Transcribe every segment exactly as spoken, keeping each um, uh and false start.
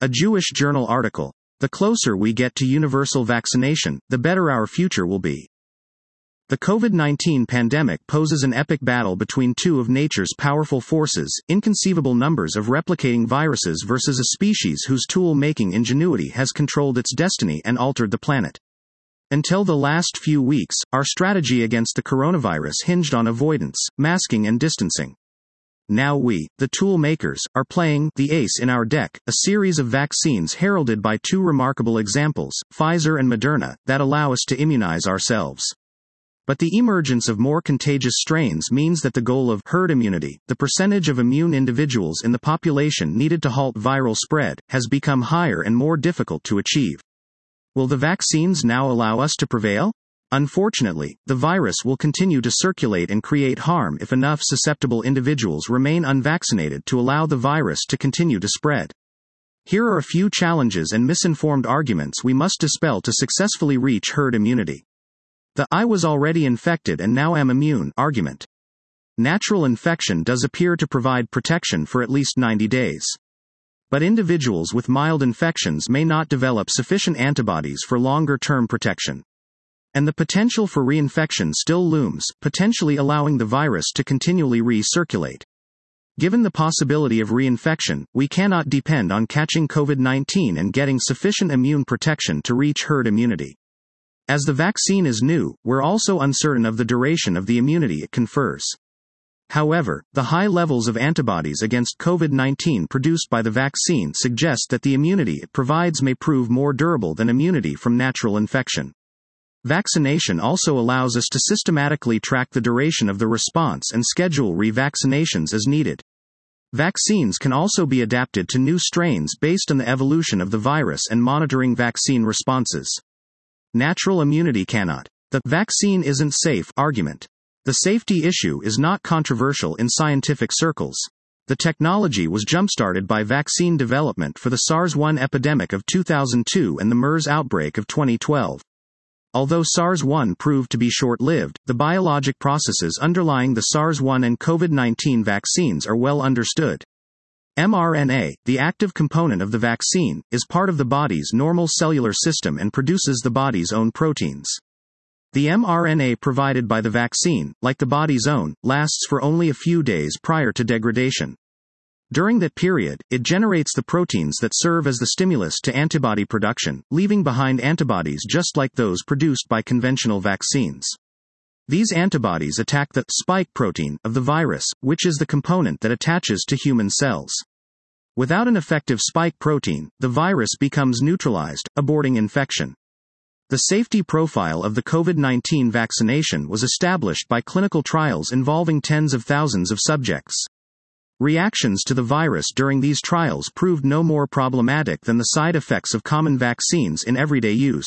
A Jewish Journal article. The closer we get to universal vaccination, the better our future will be. The COVID nineteen pandemic poses an epic battle between two of nature's powerful forces, inconceivable numbers of replicating viruses versus a species whose tool-making ingenuity has controlled its destiny and altered the planet. Until the last few weeks, our strategy against the coronavirus hinged on avoidance, masking and distancing. Now we, the tool makers, are playing the ace in our deck, a series of vaccines heralded by two remarkable examples, Pfizer and Moderna, that allow us to immunize ourselves. But the emergence of more contagious strains means that the goal of herd immunity, the percentage of immune individuals in the population needed to halt viral spread, has become higher and more difficult to achieve. Will the vaccines now allow us to prevail? Unfortunately, the virus will continue to circulate and create harm if enough susceptible individuals remain unvaccinated to allow the virus to continue to spread. Here are a few challenges and misinformed arguments we must dispel to successfully reach herd immunity. The "I was already infected and now am immune" argument. Natural infection does appear to provide protection for at least ninety days. But individuals with mild infections may not develop sufficient antibodies for longer-term protection. And the potential for reinfection still looms, potentially allowing the virus to continually recirculate. Given the possibility of reinfection, we cannot depend on catching COVID nineteen and getting sufficient immune protection to reach herd immunity. As the vaccine is new, we're also uncertain of the duration of the immunity it confers. However, the high levels of antibodies against COVID nineteen produced by the vaccine suggest that the immunity it provides may prove more durable than immunity from natural infection. Vaccination also allows us to systematically track the duration of the response and schedule re-vaccinations as needed. Vaccines can also be adapted to new strains based on the evolution of the virus and monitoring vaccine responses. Natural immunity cannot. The "vaccine isn't safe" argument. The safety issue is not controversial in scientific circles. The technology was jump-started by vaccine development for the SARS one epidemic of two thousand two and the MERS outbreak of twenty twelve. Although SARS one proved to be short-lived, the biologic processes underlying the SARS one and COVID nineteen vaccines are well understood. mRNA, the active component of the vaccine, is part of the body's normal cellular system and produces the body's own proteins. The mRNA provided by the vaccine, like the body's own, lasts for only a few days prior to degradation. During that period, it generates the proteins that serve as the stimulus to antibody production, leaving behind antibodies just like those produced by conventional vaccines. These antibodies attack the spike protein of the virus, which is the component that attaches to human cells. Without an effective spike protein, the virus becomes neutralized, aborting infection. The safety profile of the COVID nineteen vaccination was established by clinical trials involving tens of thousands of subjects. Reactions to the virus during these trials proved no more problematic than the side effects of common vaccines in everyday use.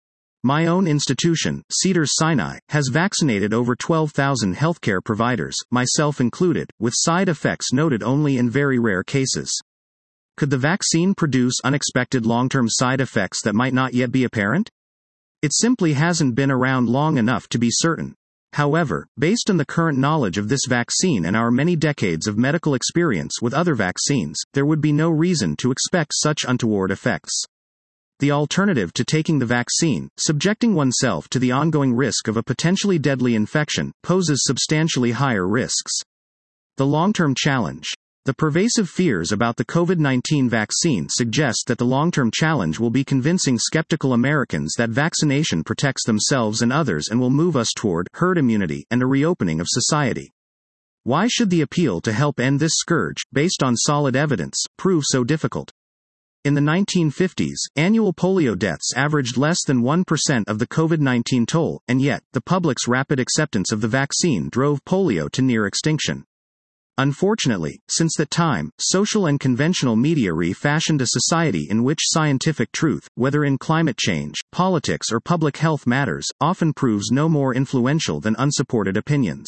My own institution, Cedars-Sinai, has vaccinated over twelve thousand healthcare providers, myself included, with side effects noted only in very rare cases. Could the vaccine produce unexpected long-term side effects that might not yet be apparent? It simply hasn't been around long enough to be certain. However, based on the current knowledge of this vaccine and our many decades of medical experience with other vaccines, there would be no reason to expect such untoward effects. The alternative to taking the vaccine, subjecting oneself to the ongoing risk of a potentially deadly infection, poses substantially higher risks. The long-term challenge. The pervasive fears about the COVID nineteen vaccine suggest that the long-term challenge will be convincing skeptical Americans that vaccination protects themselves and others and will move us toward herd immunity and a reopening of society. Why should the appeal to help end this scourge, based on solid evidence, prove so difficult? In the nineteen fifties, annual polio deaths averaged less than one percent of the COVID nineteen toll, and yet, the public's rapid acceptance of the vaccine drove polio to near extinction. Unfortunately, since that time, social and conventional media refashioned a society in which scientific truth, whether in climate change, politics or public health matters, often proves no more influential than unsupported opinions.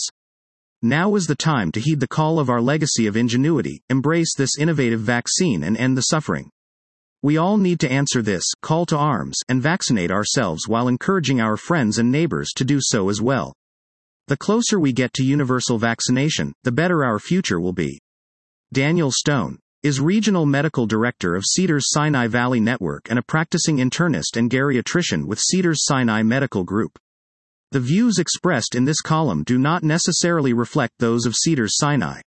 Now is the time to heed the call of our legacy of ingenuity, embrace this innovative vaccine and end the suffering. We all need to answer this call to arms and vaccinate ourselves while encouraging our friends and neighbors to do so as well. The closer we get to universal vaccination, the better our future will be. Daniel Stone. is Regional Medical Director of Cedars-Sinai Valley Network and a practicing internist and geriatrician with Cedars-Sinai Medical Group. The views expressed in this column do not necessarily reflect those of Cedars-Sinai.